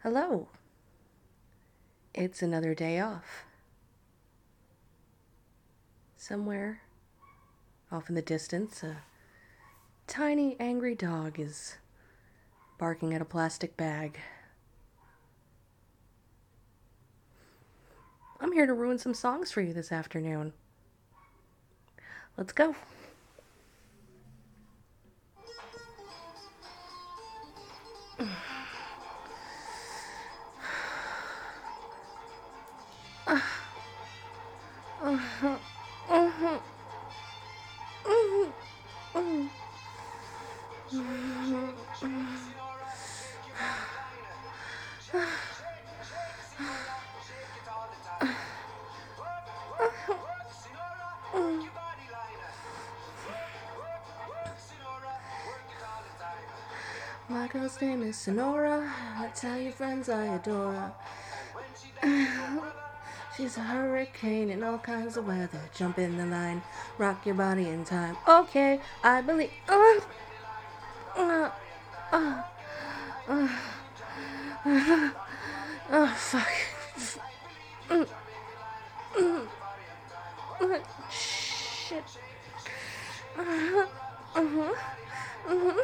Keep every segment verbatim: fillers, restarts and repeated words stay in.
Hello. It's another day off. Somewhere off in the distance, a tiny angry dog is barking at a plastic bag. I'm here to ruin some songs for you this afternoon. Let's go. My girl's name is Sonora. I tell your friends I adore her. She's a hurricane in all kinds of weather. Jump in the line, rock your body in time. Okay, I believe. Uh, uh, uh, uh, uh, oh, fuck. Mm, mm, mm, shit. Uh, uh-huh. Uh-huh.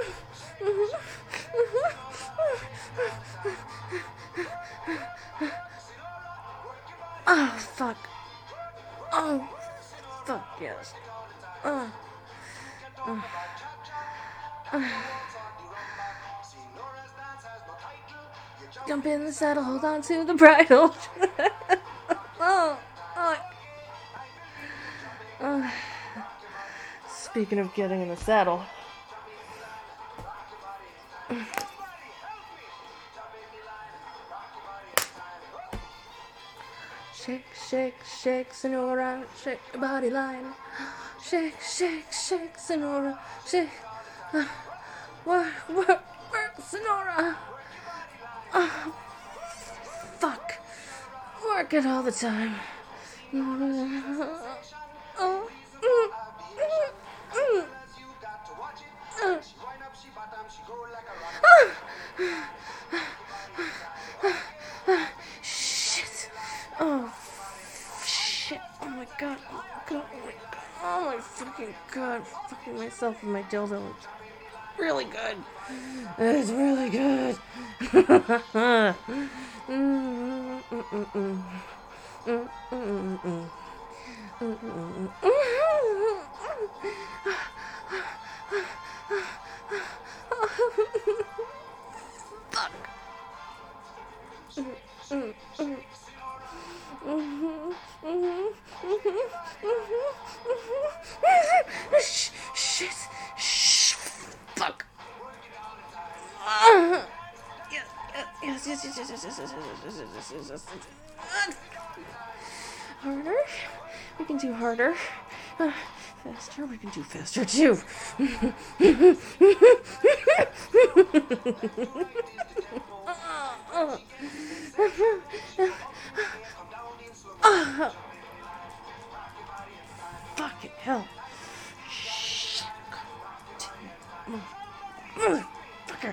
Oh, fuck. Oh, fuck, yes. Uh, uh, uh. Jump in the saddle, hold on to the bridle. oh, oh. Uh, speaking of getting in the saddle. Shake, shake, shake, Sonora, shake your body line. Shake, shake, shake, Sonora, shake. Uh, work, work, work, Sonora. Uh, fuck. Work it all the time. Uh, Shit. Oh, shit. Oh my god. Oh my god. Oh my god. Oh my fucking god. Fucking myself with my dildo. It's really good. It's really good. Fuck. Shit. Shh. Fuck. Yes, yes, yes, yes, yes, yes, yes, yes, yes, yes, yes, yes, yes. Harder. We can do harder. Uh, faster. We can do faster too. Fucking hell. Shit. Fucker.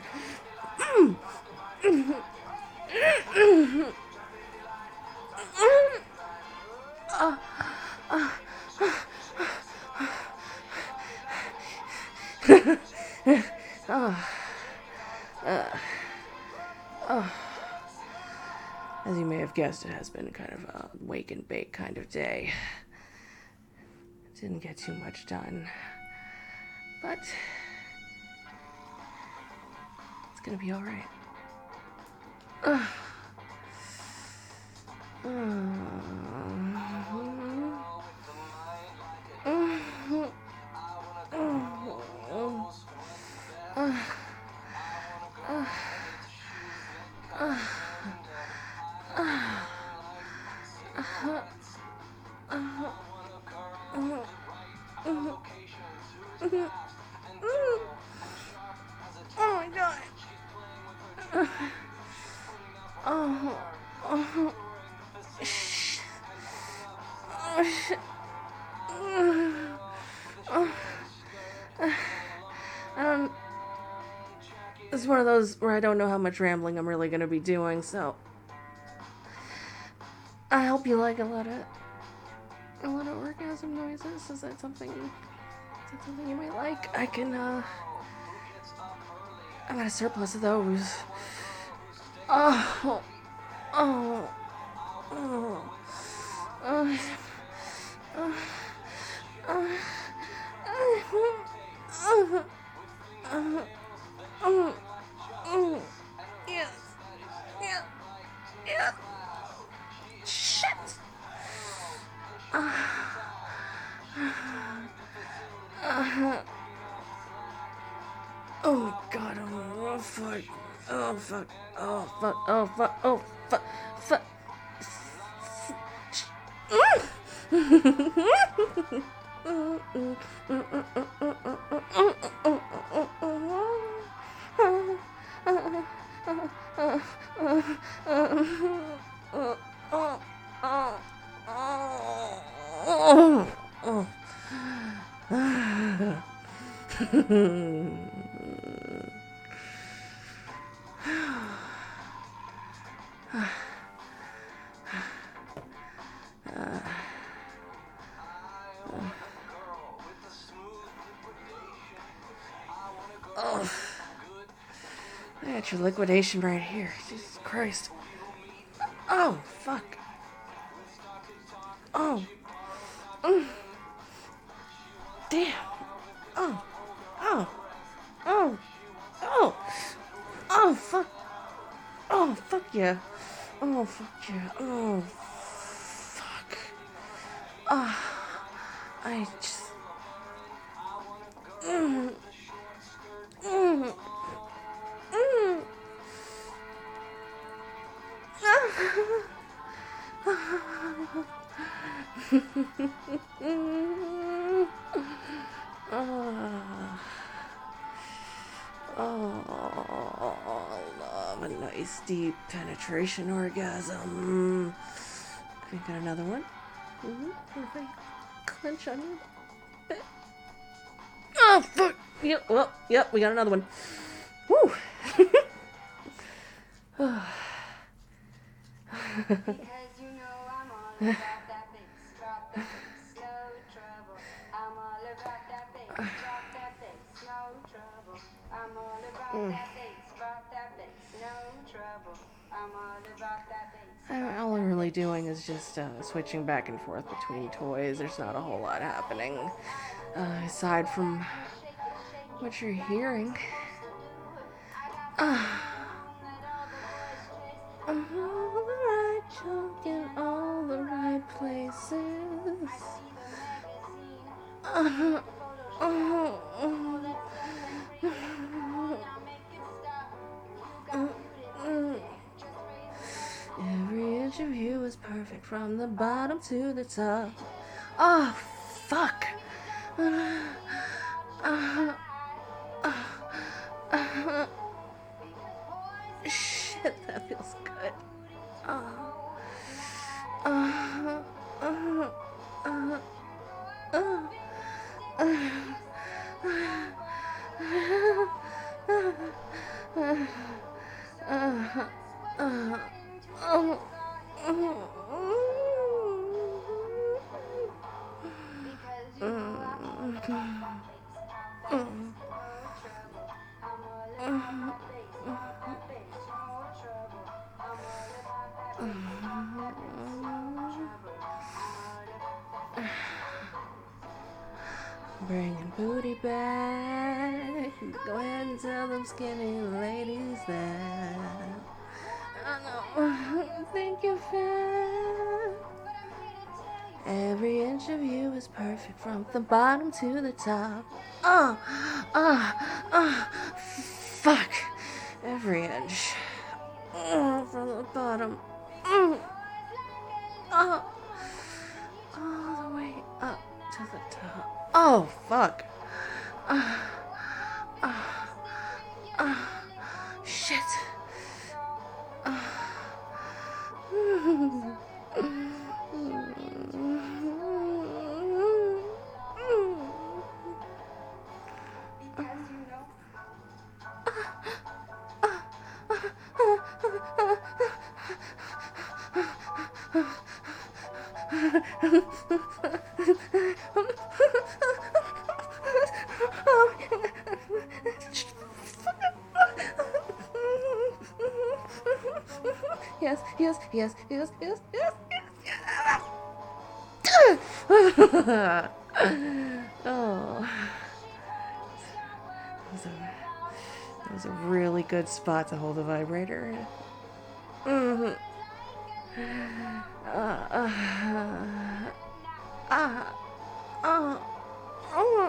oh. Uh. Oh. As you may have guessed, it has been kind of a wake and bake kind of day. Didn't get too much done. But it's gonna be alright. Uh. Oh my god. Oh, oh, shit. Oh, shit. Oh, I don't. it's one of those where I don't know how much rambling I'm really going to be doing, so I hope you like a lot of a lot of orgasm noises. Is that something? Is that something you might like? I can. uh... I got a surplus of those. Oh, oh, oh, oh, oh, oh, oh, oh, oh, oh, yes, yeah, yeah. Shit. Uh, uh, oh God, oh, oh fuck, oh fuck, oh fuck, oh fuck, oh fuck, fuck. Oh, I got your liquidation right here. Jesus Christ. Oh, fuck. Oh. Mm. Damn. Oh. Oh. Oh. Oh. Oh, fuck. Oh, fuck yeah. Oh, fuck yeah. Oh, fuck. Ah. Oh, I just... Mm. Mm. Mm. Oh, oh, love a nice deep penetration orgasm. We got another one. Mm-hmm. If I clench on you. Oh, fuck. Yep, well, yep, we got another one. Woo. Because you know I'm all about that bass, drop that bass, no trouble. I'm all about that bass, drop that bass, no trouble. I'm all about that bass, drop that bass, no trouble. I'm all about that bass. All I'm really doing is just uh, switching back and forth between toys. There's not a whole lot happening uh, aside from what you're hearing. Ah. All the right junk in all the right places. Uh, uh, uh, uh, Every inch of you is perfect from the bottom to the top. Oh, fuck. Uh, uh, uh, uh, shit, that feels good. Oh. Uh, uh, uh, uh, uh, Bringing booty back. Go ahead and tell them skinny ladies that I don't think you're fair. Every inch of you is perfect from the bottom to the top. Oh, oh, oh, fuck. Every inch. Oh, from the bottom. Mm. Oh, all the way up to the top. Oh, fuck. Uh, uh, uh, shit. Uh, Yes, yes, yes, yes, yes, yes, yes. Oh, that was, a, that was a really good spot to hold a vibrator. Mm-hmm. Uh, uh, uh, uh, uh,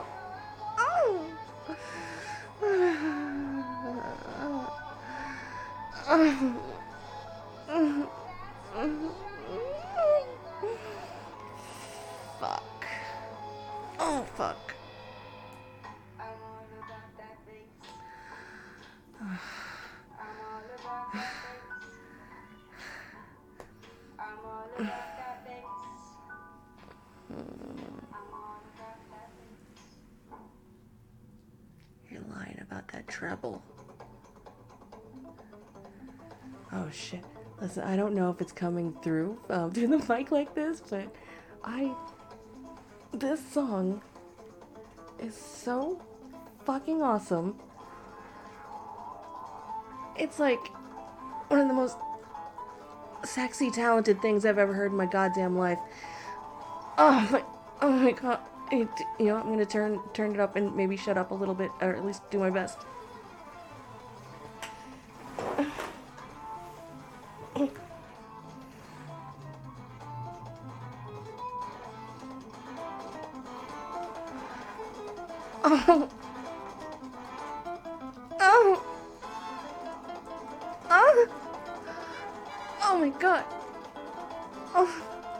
Fuck. Oh, fuck. I'm all about that bass. I'm all about that bass. I'm all about that bass. I'm all about that bass. You're lying about that treble. Oh, shit. Listen, I don't know if it's coming through um, through the mic like this, but I... This song is so fucking awesome. It's like one of the most sexy, talented things I've ever heard in my goddamn life. Oh my, oh my god. It, you know, I'm gonna turn turn it up and maybe shut up a little bit, or at least do my best. Oh. Oh. Oh. Oh my god. Oh.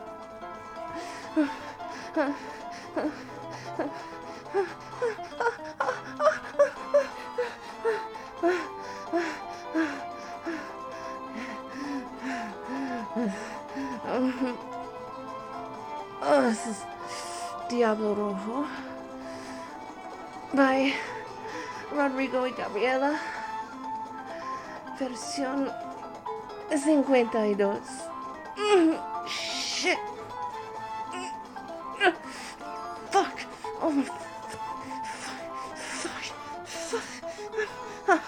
Oh, this is Diablo Rojo by Rodrigo y Gabriela, versión cincuenta y dos. Mm, shit. Mm, fuck. Oh my. Fuck. Fuck.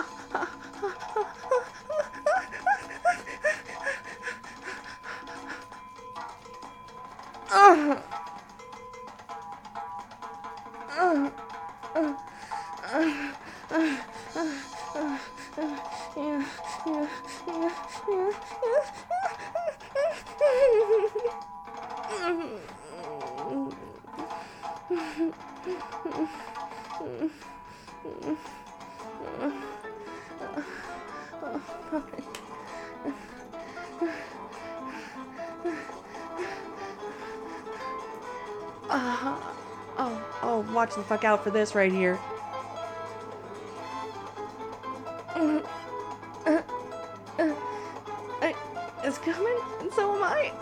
Uh. Uh. Uh. Uh. Uh. Uh. Yeah, yeah, yeah, yeah, uh, oh, oh, watch the fuck out for this right here. It's coming, and so am I.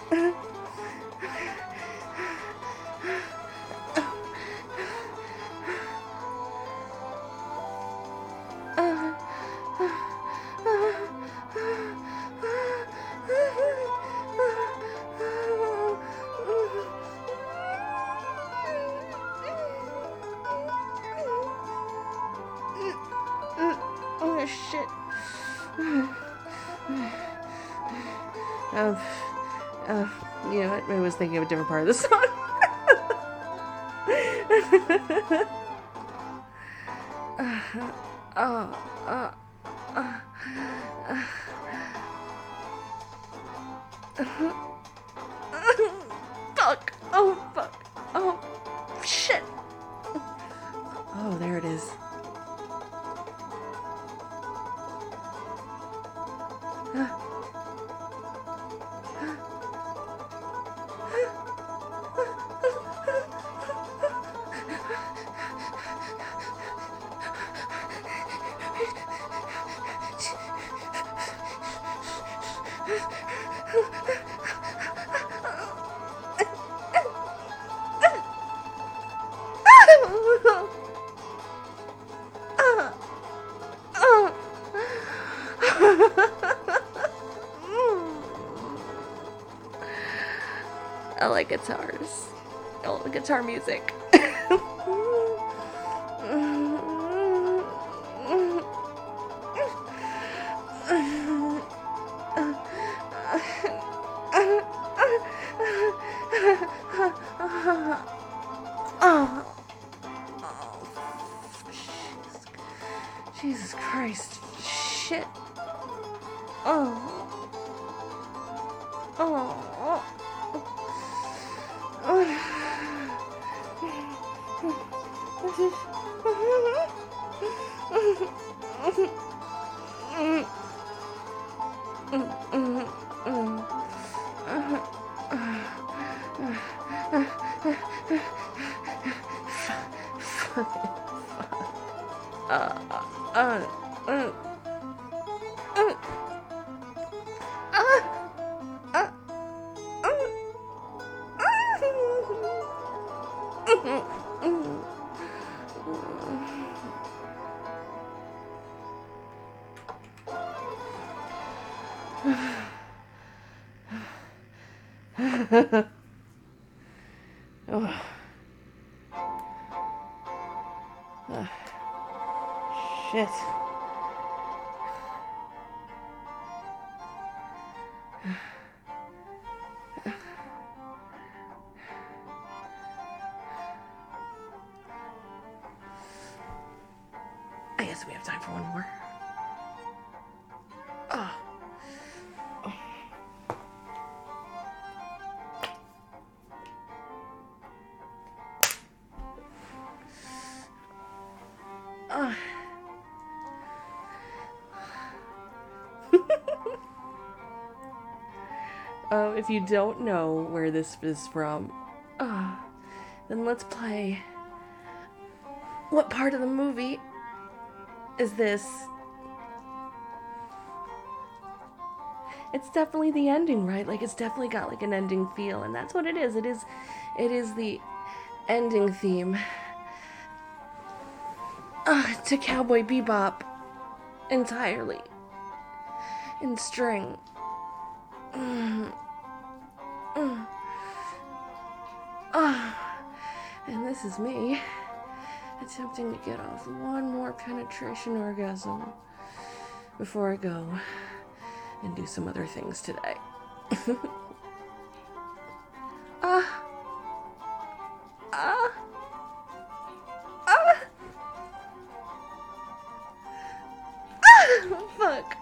Oh shit. Um, uh, you know, I was thinking of a different part of the song. uh, uh, uh, uh, uh, fuck. Oh, fuck. Oh, shit. Oh, there it is. Uh. I like guitars. I like guitar music. Oh. Jesus Christ. Shit. Oh. Oh. Oh. Uh, uh, uh, uh, uh, oh. Uh, shit. I guess we have time for one more. Oh. Oh. Oh. Uh, if you don't know where this is from, uh, then let's play. What part of the movie is this? It's definitely the ending, right? Like, it's definitely got like an ending feel, and that's what it is. It is, it is the ending theme uh, to Cowboy Bebop entirely in string. Mm. Mm. Oh. And this is me attempting to get off one more penetration orgasm before I go and do some other things today. Ah. Ah. Ah. Ah. Fuck.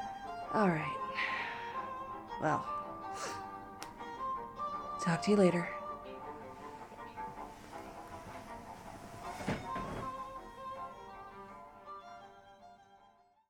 All right. Well, talk to you later.